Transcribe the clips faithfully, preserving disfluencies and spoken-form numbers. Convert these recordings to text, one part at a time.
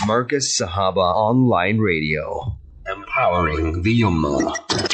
Marcus Sahaba Online Radio. Empowering the Ummah.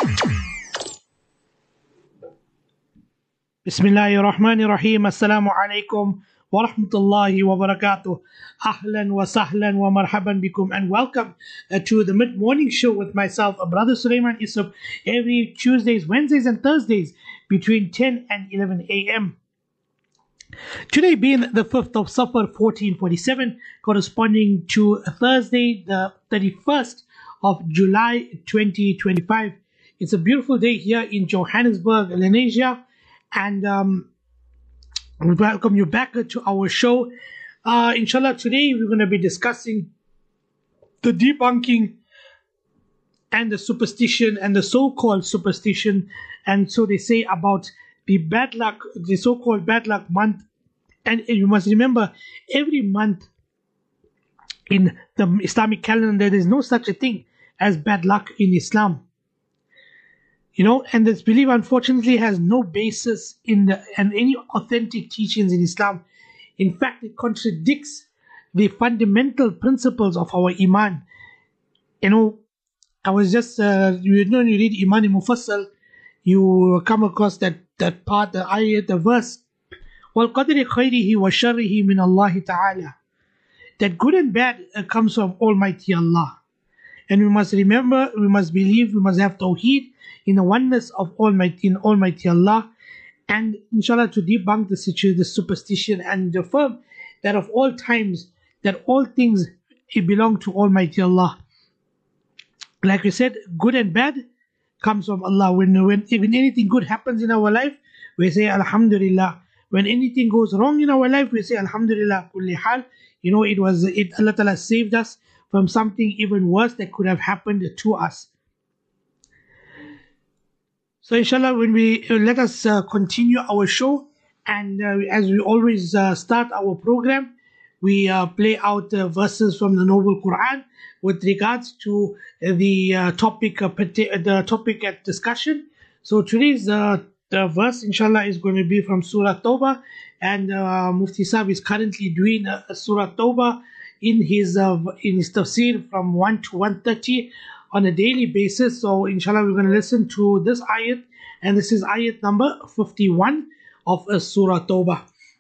Bismillahir Rahmanir Rahim. Assalamu alaikum wa rahmatullahi wa barakatuh. Ahlan wa sahlan wa marhaban bikum, and welcome uh, to the mid-morning show with myself, uh, Brother Sulaiman Isup, every Tuesdays, Wednesdays and Thursdays between ten and eleven a m Today being the fifth of Safar fourteen forty-seven, corresponding to Thursday the thirty-first of July twenty twenty-five. It's a beautiful day here in Johannesburg, Lenasia, and um, we welcome you back to our show. Uh, inshallah, today we're going to be discussing the debunking and the superstition and the so-called superstition, and so they say about the bad luck, the so-called bad luck month. And you must remember, every month in the Islamic calendar, there is no such a thing as bad luck in Islam. You know, and this belief unfortunately has no basis in the, and any authentic teachings in Islam. In fact, it contradicts the fundamental principles of our Iman. You know, I was just, uh, you know, when you read Iman Mufassal, you come across that, that part, the ayat, the verse, وَالْقَدْرِ خَيْرِهِ وَشَرِّهِ مِنَ اللَّهِ تَعَالَى. That good and bad uh, comes from Almighty Allah. And we must remember, we must believe, we must have tawheed in the oneness of Almighty, in Almighty Allah, and inshallah to debunk the situation, the superstition, and affirm that of all times, that all things it belong to Almighty Allah. Like we said, good and bad comes from Allah. When, when even anything good happens in our life, we say Alhamdulillah. When anything goes wrong in our life, we say Alhamdulillah kulli hal. You know, it was it Allah Ta'ala saved us from something even worse that could have happened to us. So inshallah, when we uh, let us uh, continue our show, and uh, as we always uh, start our program, we uh, play out uh, verses from the Noble Quran with regards to uh, the uh, topic uh, the topic at discussion. So today's uh, the verse, inshallah, is going to be from Surah Tawbah, and uh, Mufti Saab is currently doing uh, Surah Tawbah in his uh, in his tafsir from one to one thirty on a daily basis. So inshallah, we're going to listen to this ayat, and this is ayat number fifty-one of uh, Surah Tawbah.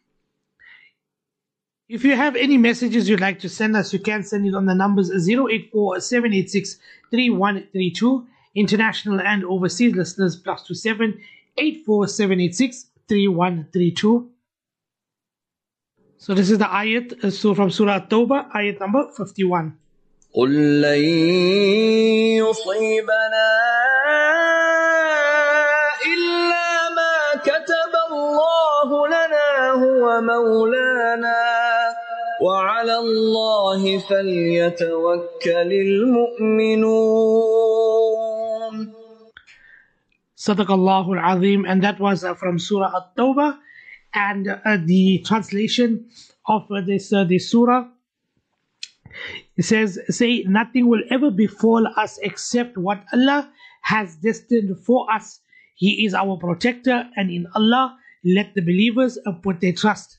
If you have any messages you'd like to send us, you can send it on the numbers zero eight four, seven eight six, three one three two. International and overseas listeners plus two seven eight four seven eight six three one three two. So this is the ayat uh, so from Surah Tawbah, ayat number fifty-one. قُلْ لَن يُصِيبَنَا إِلَّا مَا كَتَبَ اللَّهُ لَنَا هُوَ مَوْلَانَا وَعَلَى اللَّهِ فَلْيَتَوَكَّلِ الْمُؤْمِنُونَ. Sadaqallahu al-Azim, and that was uh, from Surah At-Tawbah, and uh, the translation of uh, this uh, this surah. It says, say, nothing will ever befall us except what Allah has destined for us. He is our protector, and in Allah let the believers put their trust.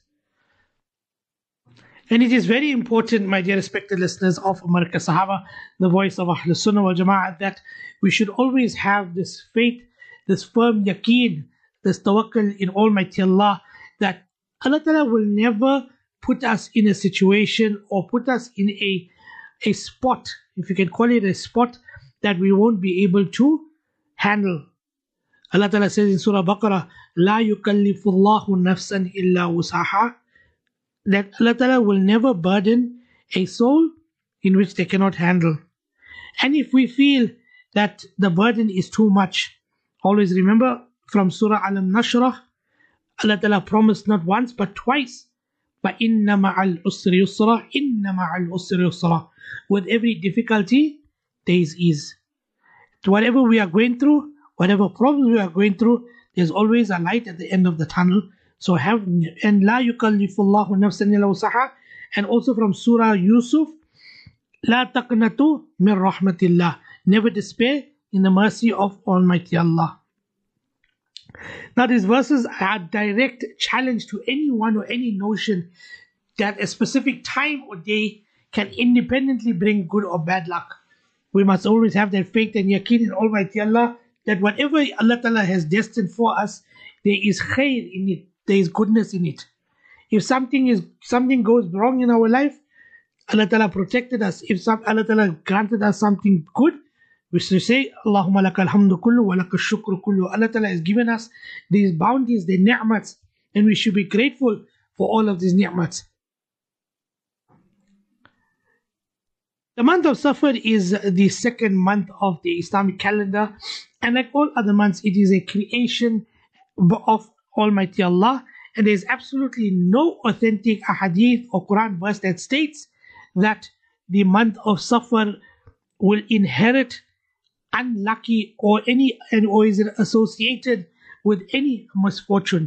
And it is very important, my dear respected listeners of Markaz Sahaba, the voice of Ahlus Sunnah wal Jama'at, that we should always have this faith, this firm yaqeen, this tawakkul in Almighty Allah, that Allah Ta'ala will never put us in a situation or put us in a, a spot, if you can call it a spot, that we won't be able to handle. Allah Ta'ala says in Surah Baqarah, La yukallifullahu nafsan illa wusaha, that Allah Ta'ala will never burden a soul in which they cannot handle. And if we feel that the burden is too much, always remember from Surah Al-Nashrah, Allah Ta'ala promised not once but twice, فَإِنَّ مَعَ الْعُسْرِ يُسْرًا إِنَّ مَعَ الْعُسْرِ يُسْرًا. With every difficulty, there is ease. To whatever we are going through, whatever problems we are going through, there's always a light at the end of the tunnel. So have, and لَا يُكَلِّفُ اللَّهُ نَفْسًا إِلَّا وُسْعَهَا. And also from Surah Yusuf, لَا تَقْنَطُوا مِنْ رَحْمَةِ اللَّهِ. Never despair in the mercy of Almighty Allah. Now these verses are a direct challenge to anyone or any notion that a specific time or day can independently bring good or bad luck. We must always have that faith and yaqeen in Almighty Allah that whatever Allah Ta'ala has destined for us, there is khair in it, there is goodness in it. If something is something goes wrong in our life, Allah Ta'ala protected us. If some, Allah Ta'ala granted us something good, we should say, Allahumma lakal hamdu kullu wa lakal shukru kullu. Allah Ta'ala has given us these bounties, the ni'mats, and we should be grateful for all of these ni'mats. The month of Safar is the second month of the Islamic calendar, and like all other months, it is a creation of Almighty Allah, and there is absolutely no authentic ahadith or Quran verse that states that the month of Safar will inherit unlucky or any and or is it associated with any misfortune.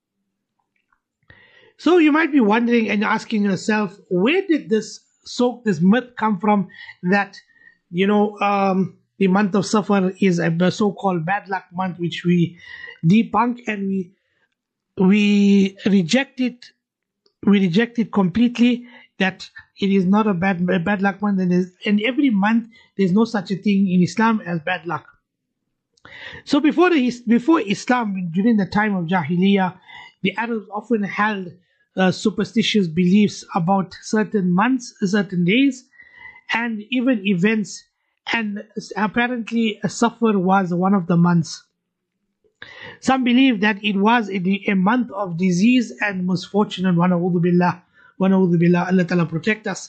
So you might be wondering and asking yourself, where did this so this myth come from that, you know, um, the month of Safar is a so-called bad luck month, which we debunk and we we reject it, we reject it completely, that it is not a bad a bad luck month, and, is, and every month there's no such a thing in Islam as bad luck. So before the, before Islam, during the time of Jahiliyyah, the Arabs often held uh, superstitious beliefs about certain months, certain days, and even events, and apparently Safar was one of the months. Some believe that it was a, a month of disease and misfortune, and wa na'udhu billah, wa na'udhu billah, Allah Ta'ala protect us.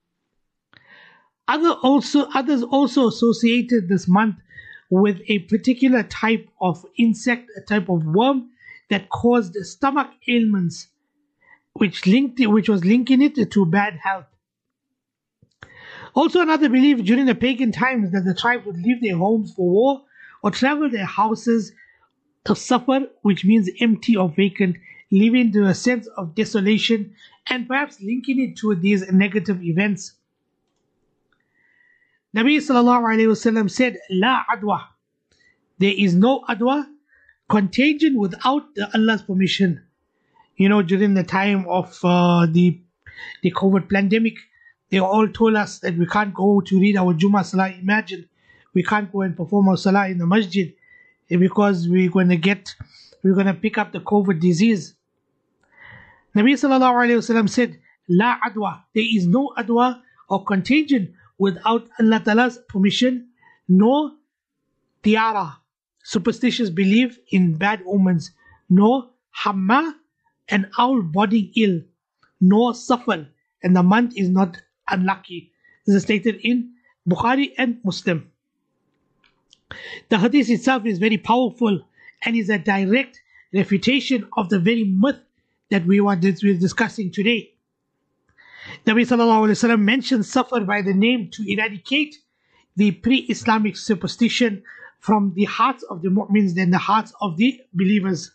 Other also, others also associated this month with a particular type of insect, a type of worm that caused stomach ailments, which linked it, which was linking it to bad health. Also, another belief during the pagan times that the tribes would leave their homes for war or travel their houses to Safar, which means empty or vacant, leaving to a sense of desolation and perhaps linking it to these negative events. Nabi sallallahu alayhi wasallam said, La adwa, there is no adwa, contagion without Allah's permission. You know, during the time of uh, the the COVID pandemic, they all told us that we can't go to read our Jummah Salah. Imagine, we can't go and perform our Salah in the masjid because we're going to get, we're going to pick up the COVID disease. Nabi sallallahu alayhi wasallam said, La adwa, there is no adwa or contagion without Allah Ta'ala's permission, nor tiara, superstitious belief in bad omens, nor hamma, an owl body ill, nor safar, and the month is not unlucky. This is stated in Bukhari and Muslim. The hadith itself is very powerful and is a direct refutation of the very myth that we were discussing today. Nabi sallallahu alayhi wa sallam mentioned Safar by the name to eradicate the pre-Islamic superstition from the hearts of the mu'mins and the hearts of the believers.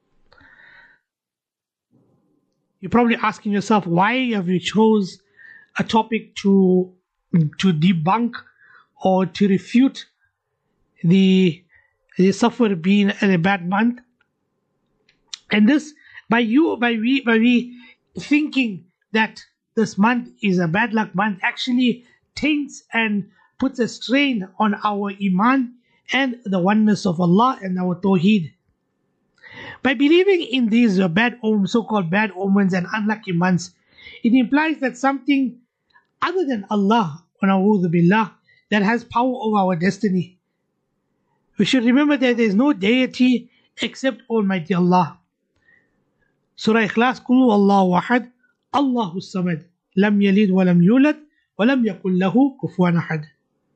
You're probably asking yourself, why have you chose a topic to to debunk or to refute the, the Safar being a bad month? And this, by you, by we, by we thinking that this month is a bad luck month, actually taints and puts a strain on our iman and the oneness of Allah and our tawheed. By believing in these bad omens, so-called bad omens and unlucky months, it implies that something other than Allah, wa na'udhu billah, that has power over our destiny. We should remember that there is no deity except Almighty Allah. Surah Ikhlas, Qul Allahu Ahad, Allahu Samad, Lam Yalid wa Lam Yulad, wa Lam Yakul Lahu Kufuwan Ahad.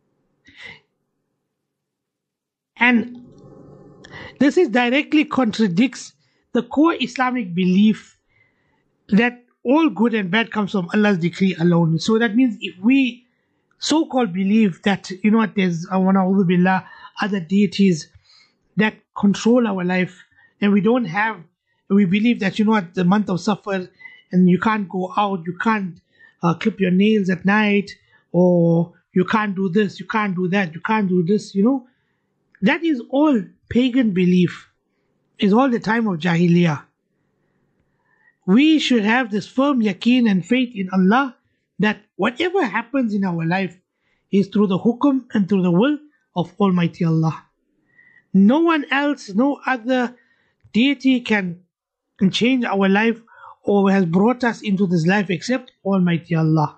And this is directly contradicts the core Islamic belief that all good and bad comes from Allah's decree alone. So that means if we so-called believe that, you know what, there's uh, wa na'udhu billah, other deities that control our life, and we don't have, we believe that, you know what, the month of Safar, and you can't go out, you can't uh, clip your nails at night, or you can't do this, you can't do that, you can't do this, you know. That is all pagan belief. It's all the time of Jahiliyyah. We should have this firm yaqeen and faith in Allah that whatever happens in our life is through the hukum and through the will of Almighty Allah. No one else, no other deity can change our life or has brought us into this life except Almighty Allah.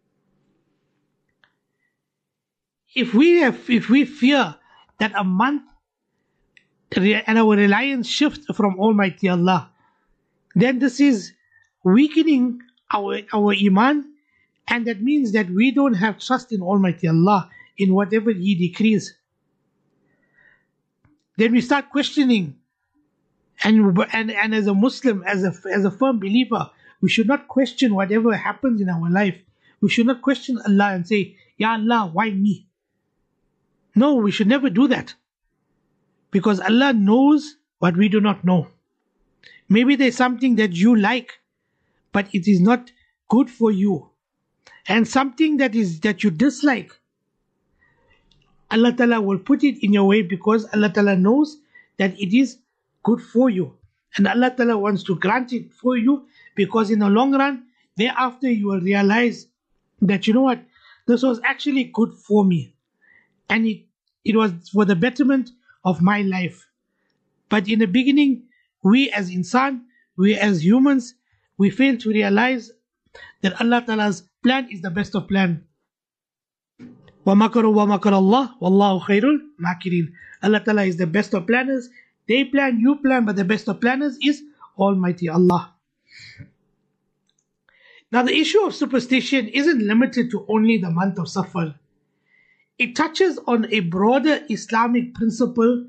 If we have, if we fear that a month and our reliance shifts from Almighty Allah, then this is weakening our our iman, and that means that we don't have trust in Almighty Allah in whatever He decrees. Then we start questioning, and and, and as a Muslim, as a as a firm believer, we should not question whatever happens in our life. We should not question Allah and say, Ya Allah, why me? No, we should never do that, because Allah knows what we do not know. Maybe there's something that you like, but it is not good for you, and something that is that you dislike, Allah Ta'ala will put it in your way because Allah Ta'ala knows that it is good for you, and Allah Ta'ala wants to grant it for you, because in the long run, thereafter you will realize that, you know what, this was actually good for me, and it, it was for the betterment of my life. But in the beginning, we as insan, we as humans, we fail to realize that Allah Ta'ala's plan is the best of plan. وَمَكَرُوا وَمَكَرَ اللَّهُ وَاللَّهُ خَيْرُ الْمَاكِرِينَ. Allah Ta'ala is the best of planners. They plan, you plan, but the best of planners is Almighty Allah. Now the issue of superstition isn't limited to only the month of Safar. It touches on a broader Islamic principle,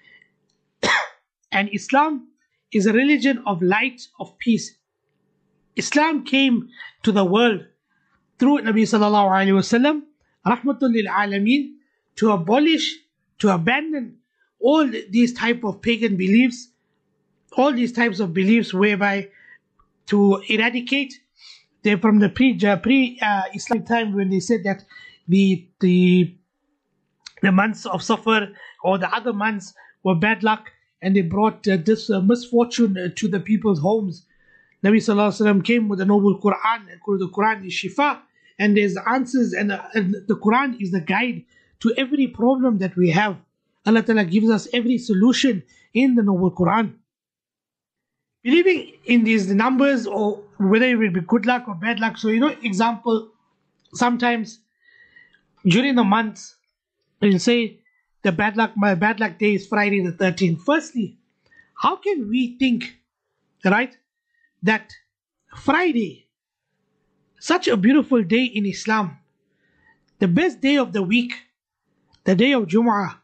and Islam is a religion of light, of peace. Islam came to the world through Nabi Sallallahu Alaihi Wasallam, Rahmatul lil Alameen, to abolish, to abandon all these type of pagan beliefs, all these types of beliefs whereby to eradicate they from the pre pre uh, Islamic time, when they said that the the the months of Safar or the other months were bad luck, and they brought uh, this uh, misfortune uh, to the people's homes. Nabi Sallallahu Alaihi Wasallam came with the noble Quran, and the Quran is shifa, and there's answers, and, uh, and the Quran is the guide to every problem that we have. Allah Ta'ala gives us every solution in the noble Quran. Believing in these numbers, or whether it will be good luck or bad luck. So, you know, example, sometimes during the month, you'll say the bad luck, my bad luck day is Friday the thirteenth. Firstly, how can we think, right, that Friday, such a beautiful day in Islam, the best day of the week, the day of Jumu'ah,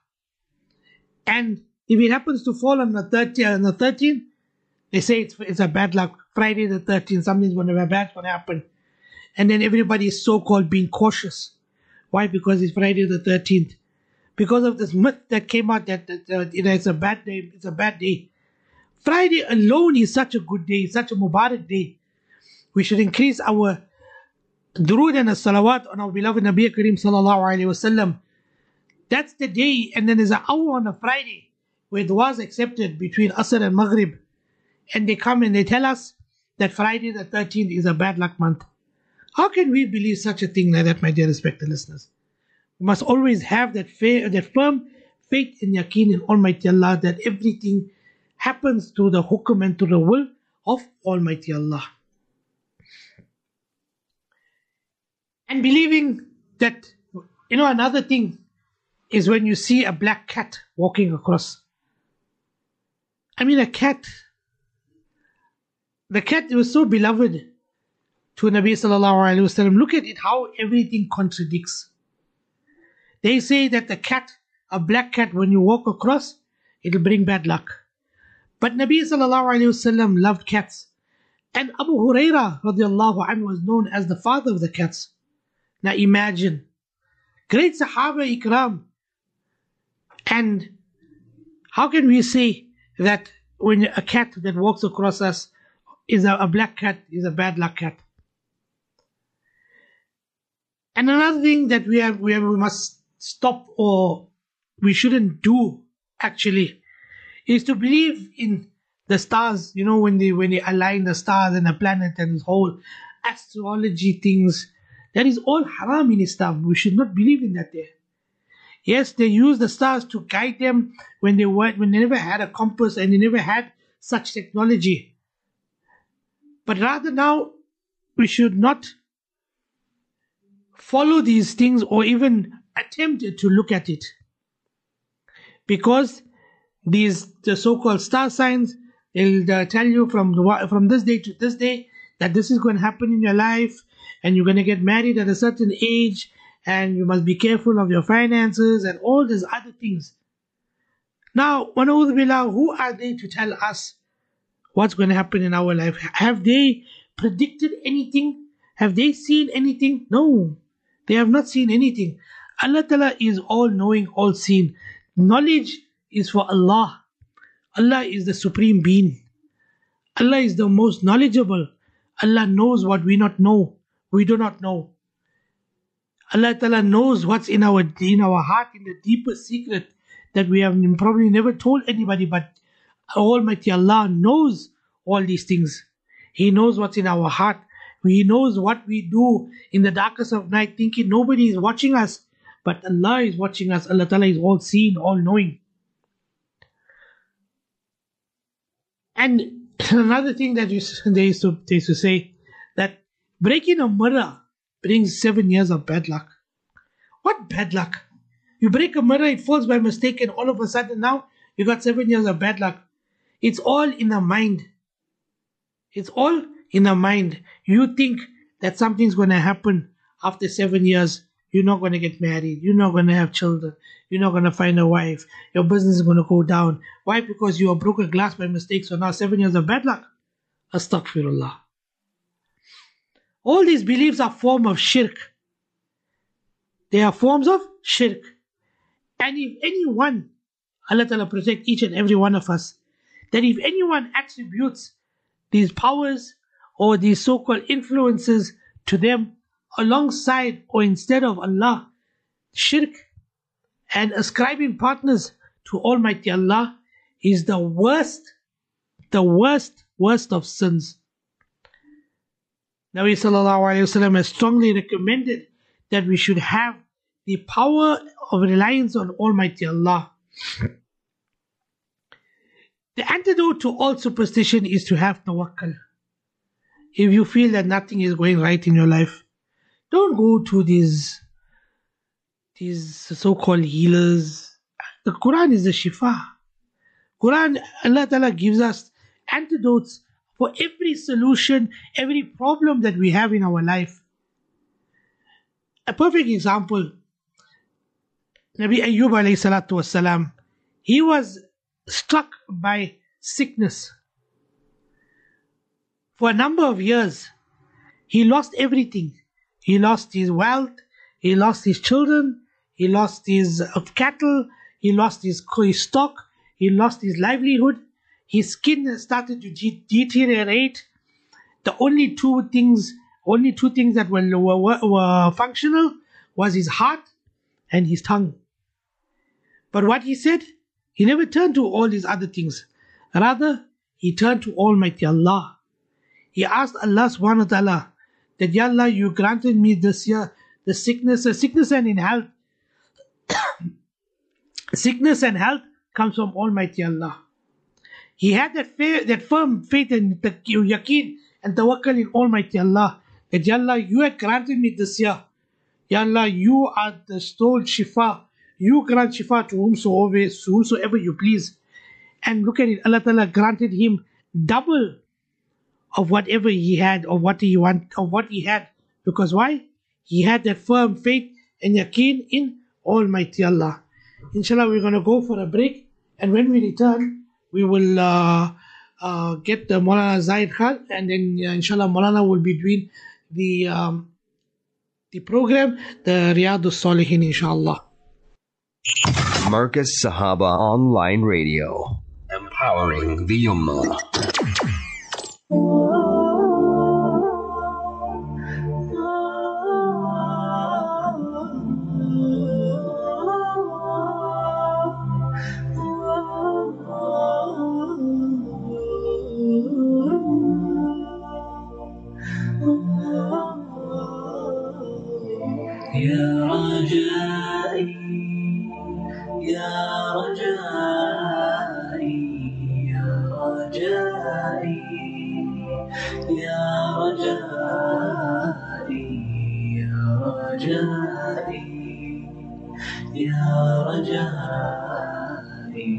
and if it happens to fall on the thirtieth, on the thirteenth, they say it's, it's a bad luck. Friday the thirteenth, something's going to be bad going to happen. And then everybody is so-called being cautious. Why? Because it's Friday the thirteenth. Because of this myth that came out that, that uh, you know, it's a bad day, it's a bad day. Friday alone is such a good day, such a Mubarak day. We should increase our durood and salawat on our beloved Nabi Kareem Sallallahu Alaihi Wasallam. That's the day, and then there's an hour on a Friday where dua is accepted between Asr and Maghrib. And they come and they tell us that Friday the thirteenth is a bad luck month. How can we believe such a thing like that, my dear respected listeners? We must always have that, fair, that firm faith and yaqeen in Almighty Allah, that everything happens through the hukum and through the will of Almighty Allah. And believing that, you know, another thing is when you see a black cat walking across. I mean, a cat, the cat was so beloved to Nabi Sallallahu Alaihi Wasallam. Look at it, how everything contradicts. They say that the cat, a black cat, when you walk across, it'll bring bad luck. But Nabi Sallallahu Alaihi Wasallam loved cats. And Abu Huraira radiallahu anhu was known as the father of the cats. Now imagine, great Sahaba Ikram. And how can we say that when a cat that walks across us is a, a black cat, is a bad luck cat? And another thing that we have, we, have, we must stop, or we shouldn't do actually, is to believe in the stars. You know, when they when they align the stars and the planet and this whole astrology things, That is all haram in Islam. We should not believe in that there. Yes, they use the stars to guide them when they were when they never had a compass and they never had such technology. But rather now, we should not follow these things or even attempt to look at it. Because these the so-called star signs, they'll uh, tell you from the, from this day to this day that this is going to happen in your life, and you're going to get married at a certain age, and you must be careful of your finances and all these other things. Now, وَنَعُوذُ بِاللَّهِ, who are they to tell us what's going to happen in our life? Have they predicted anything? Have they seen anything? No, they have not seen anything. Allah Ta'ala is all knowing, all seen. Knowledge is for Allah. Allah is the supreme being. Allah is the most knowledgeable. Allah knows what we not know. We do not know. Allah Ta'ala knows what's in our in our heart, in the deepest secret that we have probably never told anybody, but Almighty Allah knows all these things. He knows what's in our heart. He knows what we do in the darkest of night, thinking nobody is watching us, but Allah is watching us. Allah Ta'ala is all seeing, all knowing. And another thing that you, they, used to, they used to say, that breaking a mirror brings seven years of bad luck. What bad luck? You break a mirror, it falls by mistake, and all of a sudden now you got seven years of bad luck. It's all in the mind. It's all in the mind. You think that something's going to happen after seven years. You're not going to get married. You're not going to have children. You're not going to find a wife. Your business is going to go down. Why? Because you broke a glass by mistake. So now seven years of bad luck. Astaghfirullah. All these beliefs are form of shirk. They are forms of shirk. And if anyone, Allah Ta'ala protect each and every one of us, that if anyone attributes these powers or these so-called influences to them alongside or instead of Allah, shirk and ascribing partners to Almighty Allah is the worst, the worst, worst of sins. Nabi Sallallahu Alaihi Wasallam has strongly recommended that we should have the power of reliance on Almighty Allah. The antidote to all superstition is to have tawakkul. If you feel that nothing is going right in your life, don't go to these, these so-called healers. The Quran is the shifa. Quran, Allah Ta'ala gives us antidotes for every solution, every problem that we have in our life. A perfect example, Nabi Ayyub alayhi salatu wasalam, he was struck by sickness. For a number of years, he lost everything. He lost his wealth, he lost his children, he lost his uh, cattle, he lost his, his stock, he lost his livelihood. His skin started to de- deteriorate. The only two things, only two things that were, were, were functional was his heart and his tongue. But what he said, he never turned to all these other things. Rather, he turned to Almighty Allah. He asked Allah subhanahu wa ta'ala that, Ya Allah, you granted me this year the sickness, uh, sickness and in health. Sickness and health comes from Almighty Allah. He had that, fa- that firm faith and the yaqeen and tawakkul in Almighty Allah, that Ya Allah, you had granted me this year. Ya Allah, you are the sole shifa. You grant shifa to whomsoever, to whomsoever you please. And look at it, Allah Ta'ala granted him double of whatever he had, or what he want, of what he had. Because why? He had that firm faith and yaqeen in Almighty Allah. Inshallah, we're going to go for a break, and when we return, we will uh, uh, get the Maulana Zahid Khan, and then uh, inshallah Maulana will be doing the um, the program, the Riyadus Salihin, inshallah. Marcus Sahaba Online Radio, empowering the Ummah. رجائي يا رجائي يا رجائي يا رجائي يا رجائي يا رجائي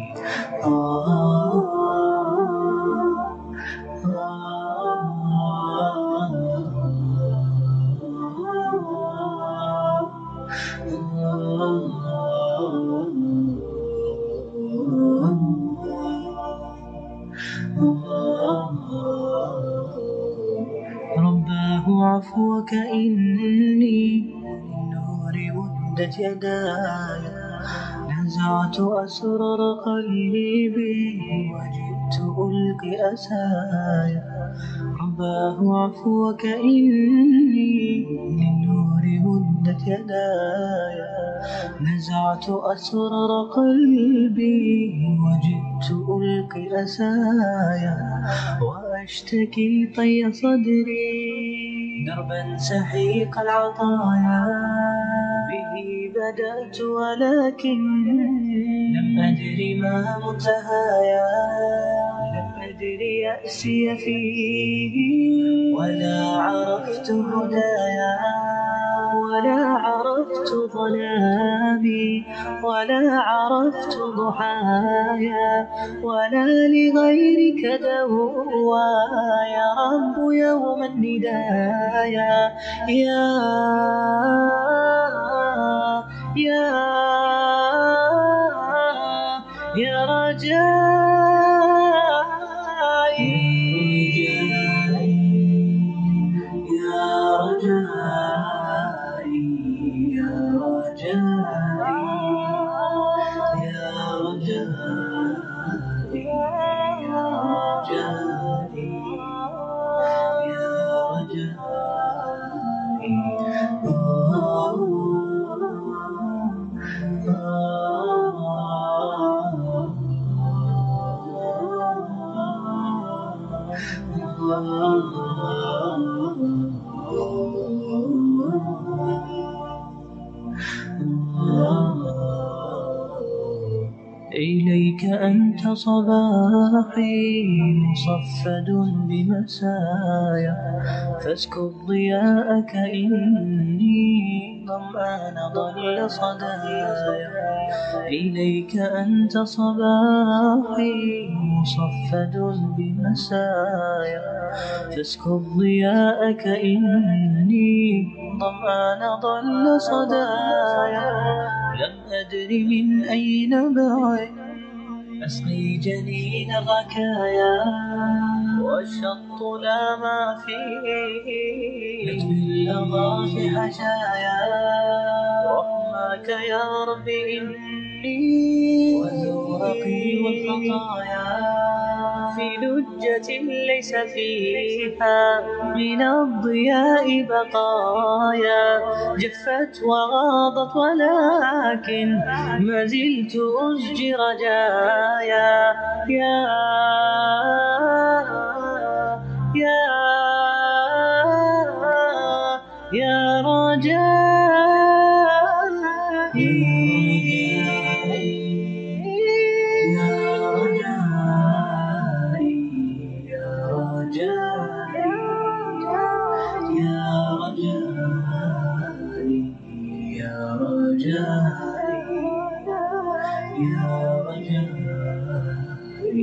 رباه عفوك إني للنور مدت يداي نزعت أسرار قلبي وجئت ألقي أسايا رباه عفوك إني للنور مدت يداي نزعت أسرار قلبي وجئت ألقي أسايا وأشتكي طي صدري دربا سحيق العطايا به بدأت ولكن لم أدري ما منتهايا لم أدري يأسي فيه ولا عرفت هدايا ولا عرفت ظلامي ولا عرفت ضحايا ولا لغيرك دوايا رب يوم الندايا يا يا يا رجائي يا رجائي يا رجائي يا رجائي يا رجائي يا رجائي إليك أنت صباحي مصفد بمسايا فاسكب ضياءك إني ظمآن ضل صدايا إليك أنت صباحي مصفد بمسايا فاسكب ضياءك إني ظمآن ضل صدايا لم أدري من أين بعد أسقي جنين الركايا والشط لا ما فيه يطوي اللظى في حشايا رحمك يا رب إني وزورقي والخطايا في لجة ليس فيها من الضياء بقايا جفت وغاضت ولكن ما زلت أسجي رجايا يا يا يا رجائي يا رجائي يا رجائي يا رجائي يا رجائي يا رجائي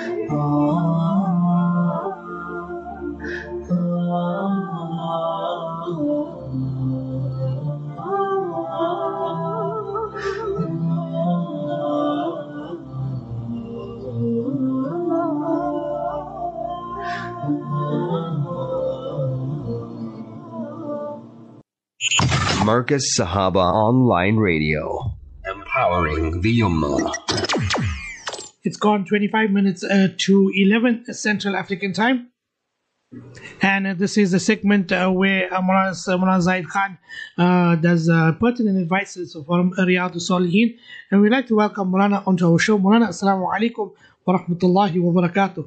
Marcus Sahaba Online Radio, empowering the Ummah. It's gone twenty-five minutes uh, to eleven Central African Time. And uh, this is a segment uh, where uh, Mulana uh, Zaid Khan uh, does uh, pertinent advices from Riyadh Salihin. And we'd like to welcome Mulana onto our show. Mulana, Assalamu alaikum wa rahmatullahi wa barakatuh.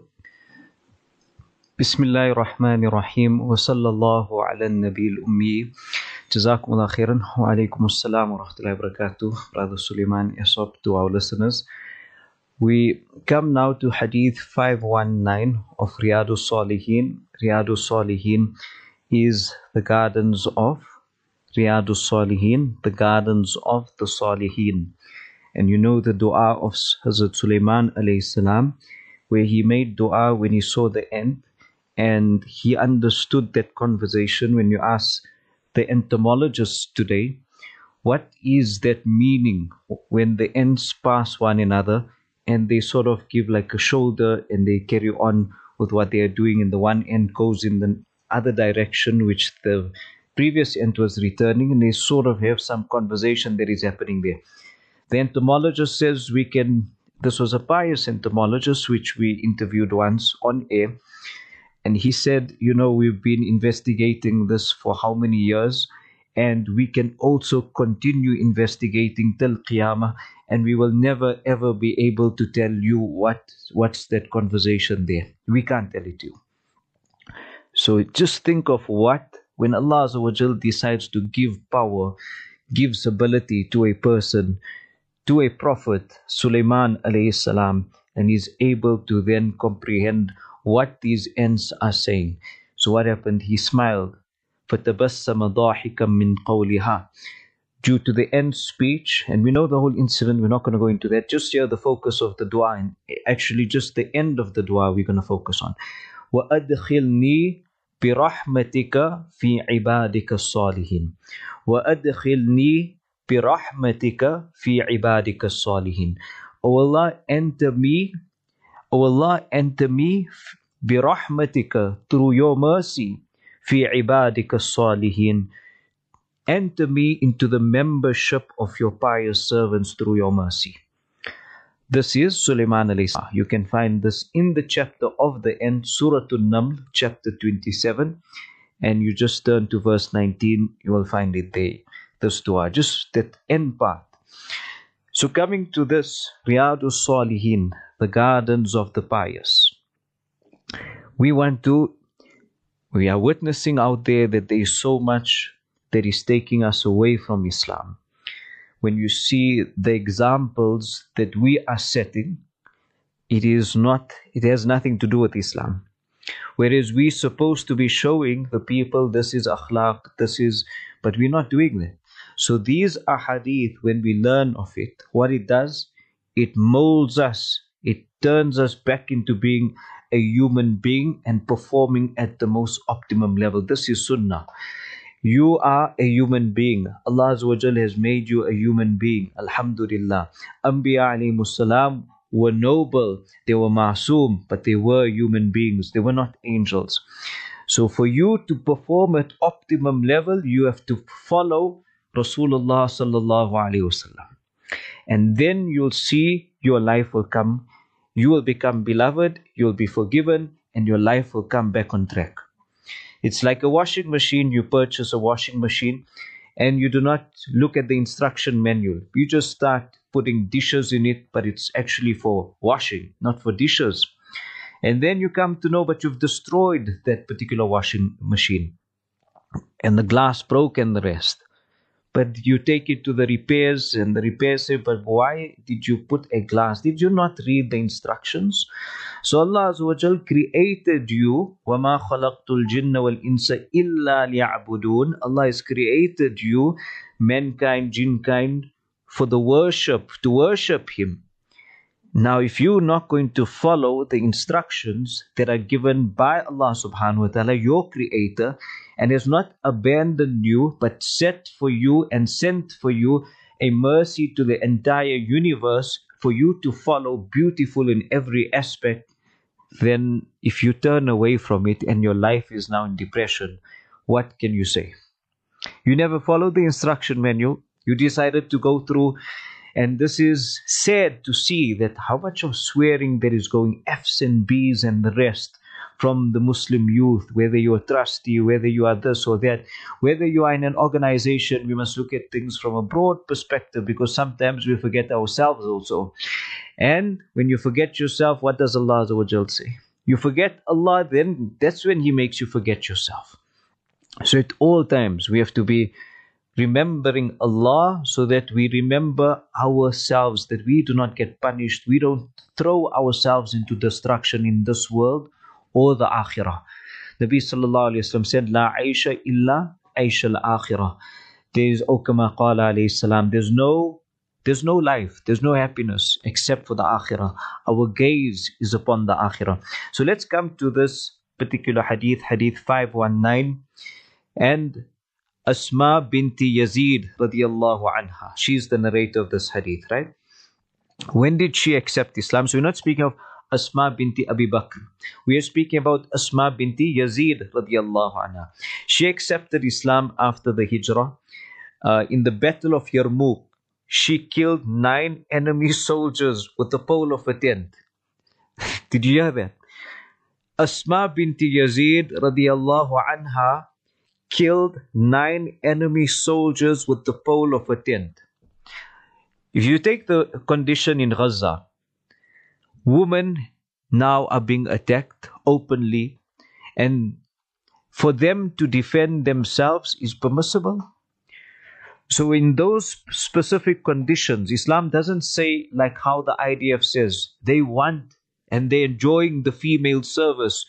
Bismillahir Rahmanir Rahim wa sallallahu ala nabil ummi. Jazakumullah khairan. Wa alaikum assalam wa rahmatullahi wa barakatuh. Brother Suleiman Yasop, to our listeners. We come now to Hadith five one nine of Riyadus Salihin. Riyadus Salihin is the gardens of Riyadus Salihin, the gardens of the Salihin. And you know the dua of Hazrat Sulaiman alayhi salam, where he made dua when he saw the end, and he understood that conversation. When you ask the entomologists today, what is that meaning when the ends pass one another and they sort of give like a shoulder and they carry on with what they are doing, and the one end goes in the other direction which the previous end was returning, and they sort of have some conversation that is happening there. The entomologist says we can, this was a pious entomologist which we interviewed once on air, and he said, you know, we've been investigating this for how many years, and we can also continue investigating till Qiyamah, and we will never ever be able to tell you what what's that conversation there. We can't tell it to you. So just think of what, when Allah Azza wa Jal decides to give power, gives ability to a person, to a prophet, Sulaiman alayhi salam, and is able to then comprehend what these ends are saying. So what happened? He smiled. فَتَبَسَّمَ ضَاحِكًا مِّن قَوْلِهَا. Due to the end speech, and we know the whole incident, we're not going to go into that. Just here, the focus of the dua, and actually just the end of the dua we're going to focus on. وَأَدْخِلْنِي بِرَحْمَتِكَ فِي عِبَادِكَ الصَّالِحِينَ وَأَدْخِلْنِي بِرَحْمَتِكَ فِي عِبَادِكَ الصَّالِحِينَ. O Allah, enter me, O Allah, enter me بِرَحْمَتِكَ, through your mercy, فِي عِبَادِكَ الصَّالِحِينَ, enter me into the membership of your pious servants through your mercy. This is Sulaiman alayhi salam. You can find this in the chapter of the end, Surah An-Naml, chapter twenty-seven, and you just turn to verse nineteen, you will find it there. This dua, just that end part. So coming to this, Riyadus Salihin, the gardens of the pious. We want to, we are witnessing out there that there is so much that is taking us away from Islam. When you see the examples that we are setting, it is not, it has nothing to do with Islam. Whereas we're supposed to be showing the people this is akhlaq, this is, but we're not doing that. So these ahadith, when we learn of it, what it does, it molds us, it turns us back into being a human being and performing at the most optimum level. This is sunnah. You are a human being. Allah Azza wa Jal has made you a human being. Alhamdulillah. Anbiya alayhimus salam were noble. They were masoom, but they were human beings. They were not angels. So for you to perform at optimum level, you have to follow Rasulullah sallallahu alayhi wasallam. And then you'll see your life will come. You will become beloved, you'll be forgiven, and your life will come back on track. It's like a washing machine. You purchase a washing machine and you do not look at the instruction manual. You just start putting dishes in it, but it's actually for washing, not for dishes. And then you come to know, but you've destroyed that particular washing machine. And the glass broke and the rest. But you take it to the repairs, and the repairs say, but why did you put a glass? Did you not read the instructions? So Allah Azza wa Jal created you. وَمَا خَلَقْتُ الْجِنَّ وَالْإِنسَ إِلَّا لِيَعْبُدُونَ. Allah has created you, mankind, jinnkind, for the worship, to worship Him. Now, if you're not going to follow the instructions that are given by Allah subhanahu wa ta'ala, your creator, and has not abandoned you, but set for you and sent for you a mercy to the entire universe for you to follow, beautiful in every aspect, then if you turn away from it and your life is now in depression, what can you say? You never followed the instruction manual. You decided to go through. And this is sad to see that how much of swearing there is going, F's and B's and the rest from the Muslim youth, whether you're a trustee, whether you are this or that, whether you are in an organization. We must look at things from a broad perspective, because sometimes we forget ourselves also. And when you forget yourself, what does Allah Azza wa Jal say? You forget Allah, then that's when He makes you forget yourself. So at all times we have to be remembering Allah so that we remember ourselves, that we do not get punished. We don't throw ourselves into destruction in this world or the akhirah. Nabi sallallahu alayhi wa sallam said, La aisha illa aisha al-akhirah. There's, O kama qala alayhi salam, there's no, there's no life, there's no happiness except for the akhirah. Our gaze is upon the akhirah. So let's come to this particular hadith, hadith five one nine. And Asma binti Yazid radiyallahu anha, she's the narrator of this hadith, right? When did she accept Islam? So we're not speaking of Asma binti Abi Bakr. We are speaking about Asma binti Yazid radiyallahu anha. She accepted Islam after the hijrah. Uh, in the battle of Yarmouk, she killed nine enemy soldiers with the pole of a tent. Did you hear that? Asma binti Yazid radiyallahu anha killed nine enemy soldiers with the pole of a tent. If you take the condition in Gaza, women now are being attacked openly, and for them to defend themselves is permissible. So in those specific conditions, Islam doesn't say like how the I D F says, they want and they're enjoying the female service.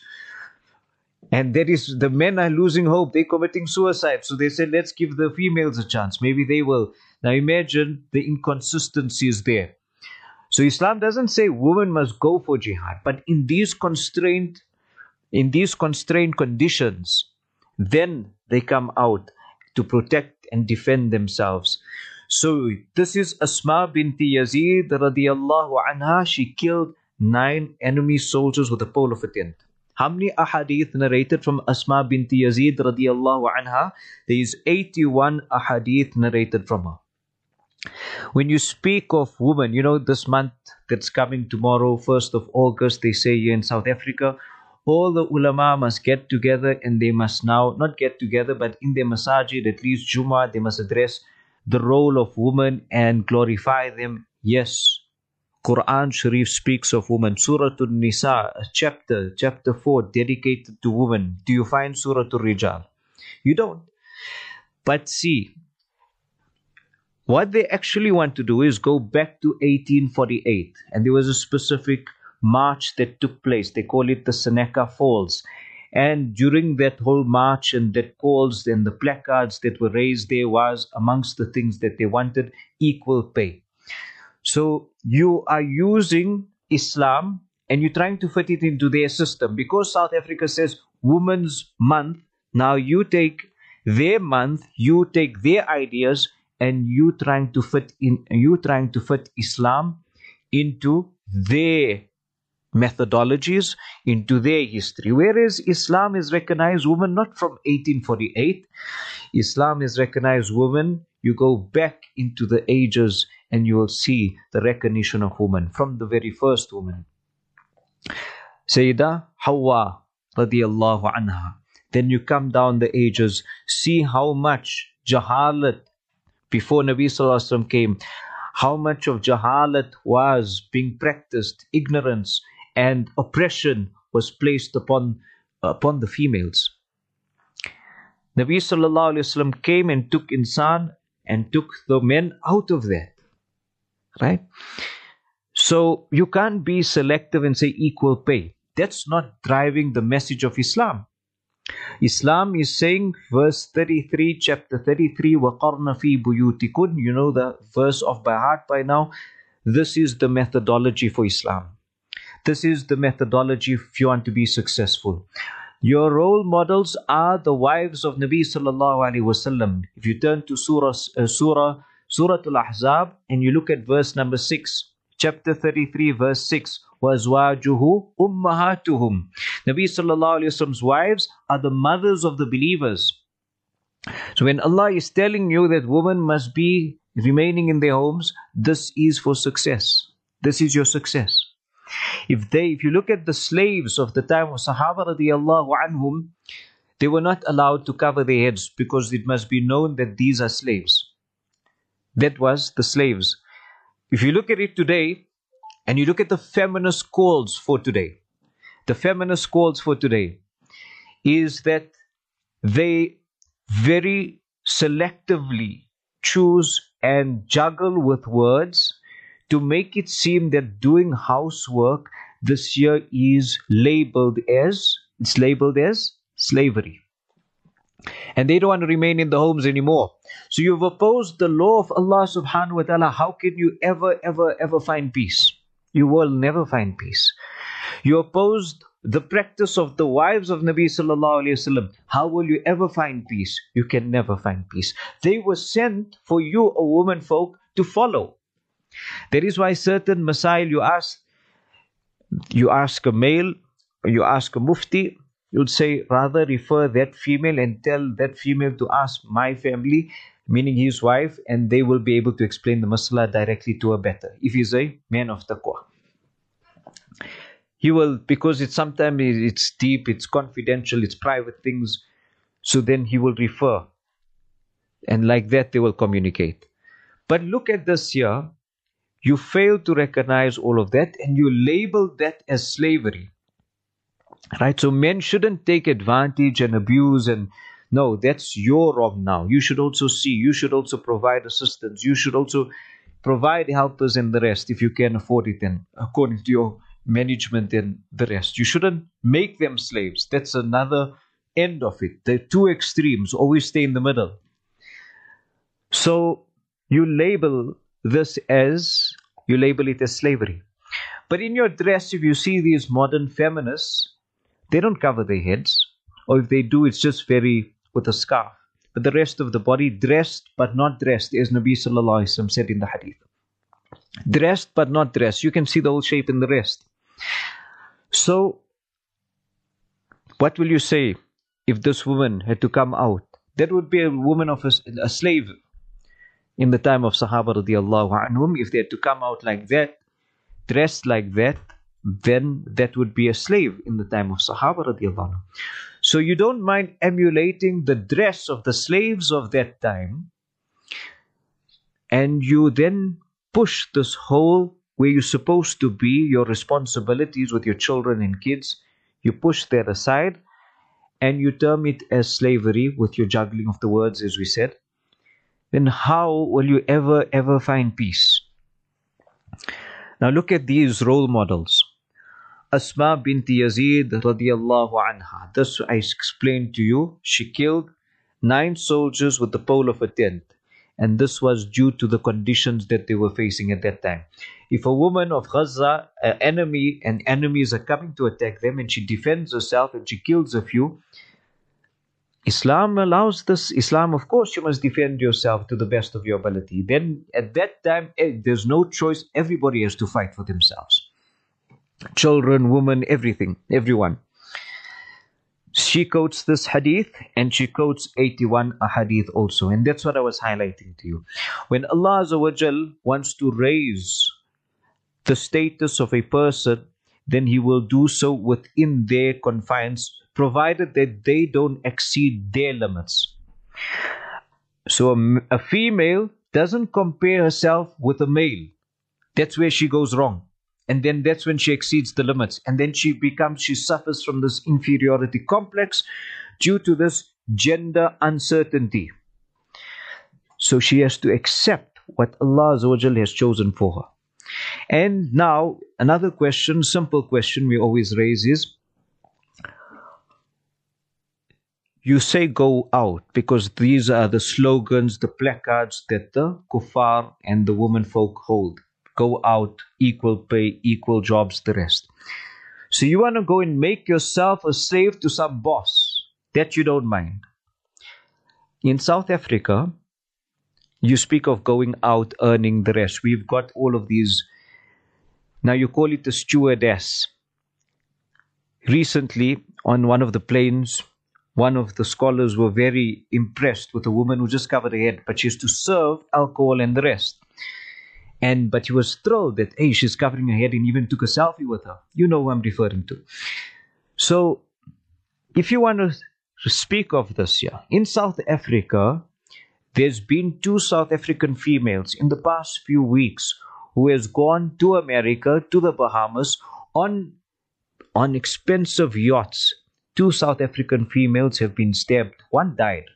And that is, the men are losing hope, they're committing suicide. So they say, let's give the females a chance. Maybe they will. Now imagine the inconsistencies there. So Islam doesn't say women must go for jihad, but in these constrained, in these constrained conditions, then they come out to protect and defend themselves. So this is Asma binti Yazid radiyallahu anha. She killed nine enemy soldiers with a pole of a tent. How many ahadith narrated from Asma binti Yazid radiyallahu anha? There is eighty-one ahadith narrated from her. When you speak of women, you know, this month that's coming tomorrow, first of August, they say here in South Africa, all the ulama must get together and they must now, not get together, but in their masajid, at least Jummah, they must address the role of women and glorify them. Yes, Quran Sharif speaks of women. Surah An-Nisa, a chapter, chapter four, dedicated to women. Do you find Surah Al-Rijal? You don't. But see, what they actually want to do is go back to eighteen forty-eight. And there was a specific march that took place. They call it the Seneca Falls. And during that whole march and that calls and the placards that were raised, there was amongst the things that they wanted equal pay. So you are using Islam and you're trying to fit it into their system. Because South Africa says Women's Month, now you take their month, you take their ideas, and you trying to fit in, you trying to fit Islam into their methodologies, into their history. Whereas Islam is recognized women not from eighteen forty-eight. Islam is recognized women. You go back into the ages and you will see the recognition of women from the very first woman. Sayyidah Hawa radiyallahu anha. Then you come down the ages, see how much jahalat before Nabi Sallallahu Alaihi Wasallam came, how much of jahalat was being practiced, ignorance and oppression was placed upon, upon the females. Nabi Sallallahu Alaihi Wasallam came and took insan and took the men out of that. Right? So you can't be selective and say equal pay. That's not driving the message of Islam. Islam is saying, verse thirty-three, chapter thirty-three, وَقَرْنَ فِي بُيُوتِكُنْ. You know the verse off by heart by now. This is the methodology for Islam. This is the methodology if you want to be successful. Your role models are the wives of Nabi Sallallahu Alaihi Wasallam. If you turn to Surah, uh, Surah, Surah Al-Ahzab and you look at verse number six, chapter thirty-three, verse six, وَأَزْوَاجُهُ أُمَّهَاتُهُمْ. Nabi Sallallahu Alaihi Wasallam's wives are the mothers of the believers. So when Allah is telling you that women must be remaining in their homes, this is for success. This is your success. If they, if you look at the slaves of the time of Sahaba radiyallahu anhum, they were not allowed to cover their heads because it must be known that these are slaves. That was the slaves. If you look at it today, and you look at the feminist calls for today, the feminist calls for today is that they very selectively choose and juggle with words to make it seem that doing housework this year is labeled as, it's labeled as slavery. And they don't want to remain in the homes anymore. So you've opposed the law of Allah subhanahu wa ta'ala. How can you ever, ever, ever find peace? You will never find peace. You opposed the practice of the wives of Nabi sallallahu alayhi wasallam. How will you ever find peace? You can never find peace. They were sent for you, O woman folk, to follow. That is why certain masail you ask, you ask a male, or you ask a mufti, you'd say, rather refer that female and tell that female to ask my family, meaning his wife, and they will be able to explain the masala directly to her better, if he's a man of taqwa. He will, because it's sometimes it's deep, it's confidential, it's private things, so then he will refer. And like that they will communicate. But look at this here. You fail to recognize all of that and you label that as slavery. Right? So men shouldn't take advantage and abuse and no, that's your wrong now. You should also see, you should also provide assistance. You should also provide helpers and the rest if you can afford it and according to your management and the rest. You shouldn't make them slaves. That's another end of it. The two extremes always stay in the middle. So you label this as, you label it as slavery. But in your dress, if you see these modern feminists, they don't cover their heads. Or if they do, it's just very with a scarf. But the rest of the body, dressed but not dressed, as Nabi sallallahu alaihi wasallam said in the hadith. Dressed but not dressed. You can see the whole shape in the rest. So, what will you say if this woman had to come out? That would be a woman of a, a slave in the time of Sahaba radiallahu anhum. If they had to come out like that, dressed like that, then that would be a slave in the time of Sahaba radiallahu anhum. So you don't mind emulating the dress of the slaves of that time, and you then push this whole where you're supposed to be, your responsibilities with your children and kids, you push that aside and you term it as slavery with your juggling of the words, as we said. Then how will you ever, ever find peace? Now look at these role models. Asma binti Yazid radiallahu anha. This I explained to you. She killed nine soldiers with the pole of a tent. And this was due to the conditions that they were facing at that time. If a woman of Gaza, an enemy, and enemies are coming to attack them, and she defends herself and she kills a few, Islam allows this. Islam, of course, you must defend yourself to the best of your ability. Then at that time, eh, there's no choice. Everybody has to fight for themselves. Children, women, everything, everyone. She quotes this hadith and she quotes eighty-one hadith also. And that's what I was highlighting to you. When Allah Azza wa Jal wants to raise the status of a person, then He will do so within their confines, provided that they don't exceed their limits. So a, a female doesn't compare herself with a male. That's where she goes wrong. And then that's when she exceeds the limits. And then she becomes, she suffers from this inferiority complex due to this gender uncertainty. So she has to accept what Allah Azza wa Jal has chosen for her. And now, another question, simple question we always raise is, you say go out because these are the slogans, the placards that the kuffar and the women folk hold. Go out, equal pay, equal jobs, the rest. So you want to go and make yourself a slave to some boss. That you don't mind. In South Africa, you speak of going out, earning the rest. We've got all of these. Now you call it a stewardess. Recently, on one of the planes, one of the scholars were very impressed with a woman who just covered her head, but she used to serve alcohol and the rest. And but he was thrilled that, hey, she's covering her head, and even took a selfie with her. You know who I'm referring to. So, if you want to speak of this here, in South Africa, there's been two South African females in the past few weeks who has gone to America, to the Bahamas, on, on expensive yachts. Two South African females have been stabbed. One died.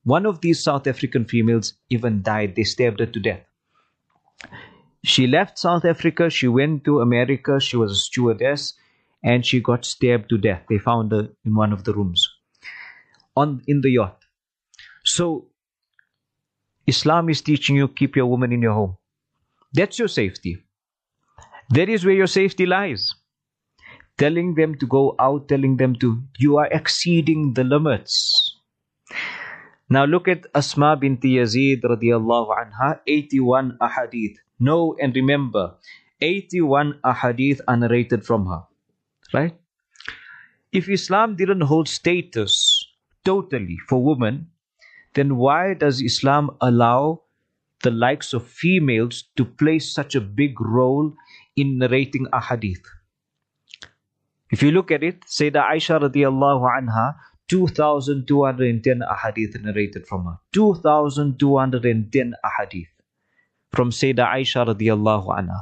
one of these South African females even died. They stabbed her to death. She left South Africa, she went to America, she was a stewardess, and she got stabbed to death. They found her in one of the rooms on in the yacht. So Islam is teaching you, keep your woman in your home. That's your safety. That is where your safety lies. Telling them to go out, telling them to, you are exceeding the limits. Now look at Asma binti Yazid radiallahu anha, eighty-one ahadith. Know and remember, eighty-one ahadith are narrated from her. Right? If Islam didn't hold status totally for women, then why does Islam allow the likes of females to play such a big role in narrating ahadith? If you look at it, Sayyidah Aisha radiallahu anha, two thousand two hundred ten ahadith narrated from her. two thousand two hundred ten ahadith from Sayyidah Aisha radiallahu anha.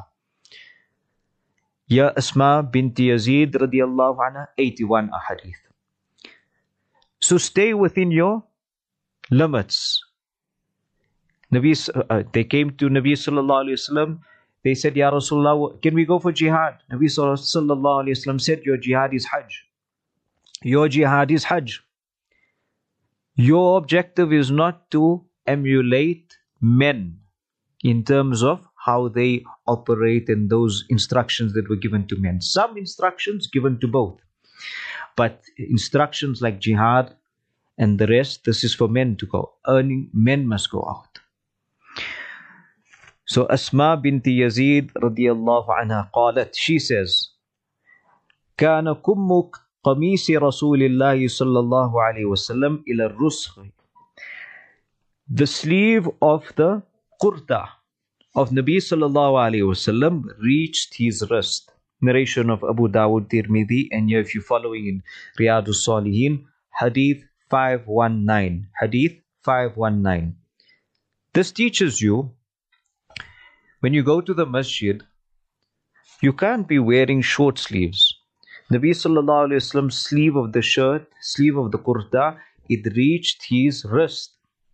Ya Asma binti Yazid radiallahu anha, eighty-one ahadith. So stay within your limits. Nabi, uh, they came to Nabi sallallahu alayhi wasallam. They said, Ya Rasulullah, can we go for jihad? Nabi sallallahu alayhi wasallam said, your jihad is Hajj. Your jihad is Hajj. Your objective is not to emulate men in terms of how they operate and those instructions that were given to men. Some instructions given to both. But instructions like jihad and the rest, this is for men to go. Earning, men must go out. So Asma binti Yazid radiyallahu anha qalat, she says, كان كم قميص رسول الله صلى الله عليه وسلم إلى الرسخ. The sleeve of the kurta of Nabi sallallahu alayhi wasallam reached his wrist. Narration of Abu Dawud, Tirmidhi, and here if you're following in Riyadus Salihin, Hadith five nineteen. Hadith five nineteen. This teaches you, when you go to the masjid, you can't be wearing short sleeves. Nabi sallallahu alayhi wasallam's sleeve of the shirt, sleeve of the kurta, it reached his wrist.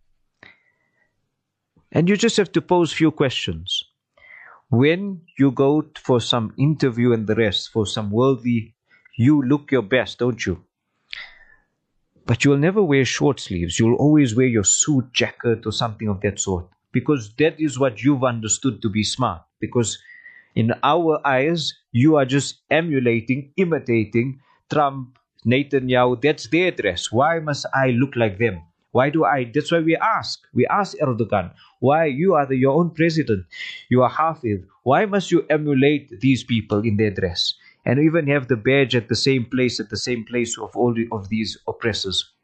And you just have to pose few questions. When you go for some interview and the rest, for some worldly, you look your best, don't you? But you'll never wear short sleeves. You'll always wear your suit jacket or something of that sort. Because that is what you've understood to be smart. Because in our eyes, you are just emulating, imitating Trump, Netanyahu. That's their dress. Why must I look like them? Why do I? That's why we ask. We ask Erdogan, why you are the, your own president? You are Hafiz. Why must you emulate these people in their dress? And even have the badge at the same place, at the same place of all of these oppressors.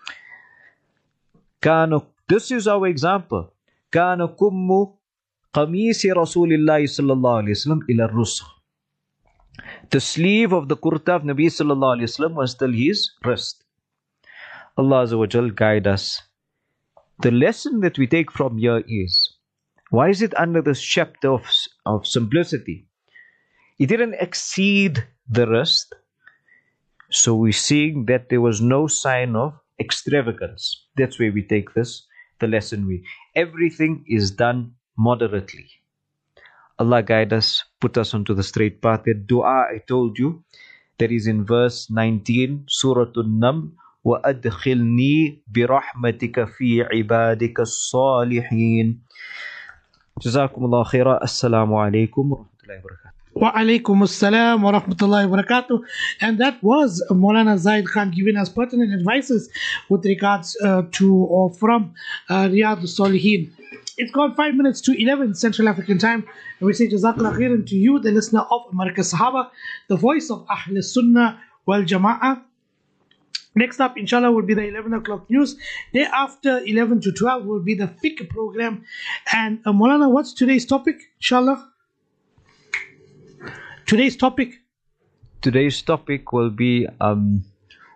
Kano, this is our example. Kana kummu qamisi Rasulillahi sallallahu alayhi wasallam ila rusakh. The sleeve of the kurta of Nabi sallallahu alayhi wasallam was till his wrist. Allah Azza wa Jal guide us. The lesson that we take from here is, why is it under this chapter of, of simplicity? It didn't exceed the wrist. So we're seeing that there was no sign of extravagance. That's where we take this, the lesson. We everything is done moderately. Allah guide us, put us onto the straight path. That dua I told you, that is in verse nineteen, Surah An-Naml. وَأَدْخِلْنِي بِرَحْمَتِكَ فِي عِبَادِكَ الصَّالِحِينَ. Jazakumullah khaira. Assalamu alaikum wa rahmatullahi wa barakatuh. Wa alaikum assalam wa rahmatullahi wa barakatuh. And that was Maulana Zaid Khan giving us pertinent advices with regards uh, to or from uh, Riyadus Salihin. It's gone five minutes to eleven Central African time. And we say Jazakallah khairan to you, the listener of America Sahaba, the voice of Ahl Sunnah wal Jama'ah. Next up, inshallah, will be the eleven o'clock news. Thereafter, eleven to twelve will be the fiqh program. And uh, Maulana, what's today's topic, inshallah? Today's topic? Today's topic will be um,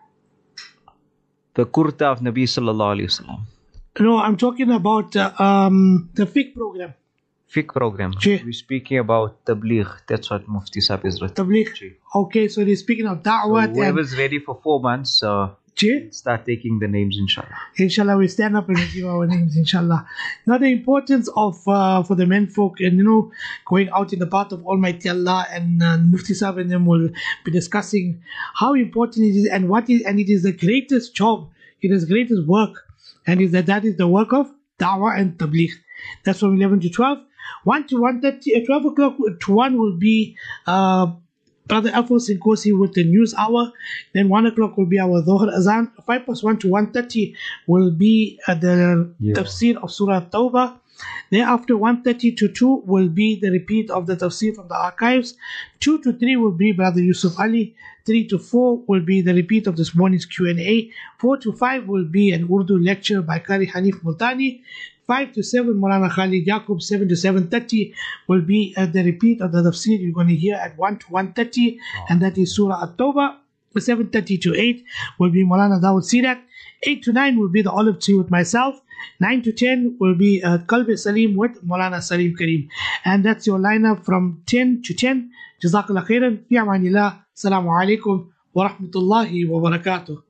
the kurta of Nabi sallallahu alayhi wasallam. No, I'm talking about uh, um, the fiqh program. Fiqh program. Jee. We're speaking about tabligh. That's what Mufti Sahib is written. Tabligh. Jee. Okay, so they're speaking of da'wah. So whoever's ready for four months, uh, Che? Start taking the names, inshallah. Inshallah, we stand up and we give our names, inshallah. Now, the importance of, uh, for the men folk, and you know, going out in the path of Almighty Allah, and uh, Mufti Sahib and them will be discussing how important it is, and what is, and it is the greatest job, it is the greatest work, and is that that is the work of Da'wah and Tabligh. That's from eleven to twelve. one to one thirty, at twelve o'clock to one will be uh, Brother Alphonse Nkosi with the news hour. Then one o'clock will be our Dhuhr Azan. five plus one to one thirty will be uh, the Yeah. tafsir of Surah Tawbah. Thereafter, one thirty to two will be the repeat of the tafsir from the archives. two to three will be Brother Yusuf Ali. three to four will be the repeat of this morning's Q and A. four to five will be an Urdu lecture by Qari Hanif Multani. five to seven, Maulana Khalid Yaqub. seven to seven thirty will be uh, the repeat of the tafsir you're going to hear at one to one thirty, and that is Surah At-Tawbah. seven thirty to eight will be Maulana Dawud Sirak. eight to nine will be the olive tree with myself. nine to ten will be uh, Qalb Salim with Maulana Salim Kareem. And that's your lineup from ten to ten. Jazakallah khairan. Fi amanillah. Assalamu alaikum wa rahmatullahi wa barakatuh.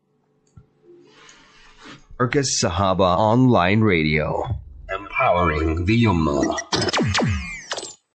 Marcus Sahaba Online Radio, empowering the Ummah.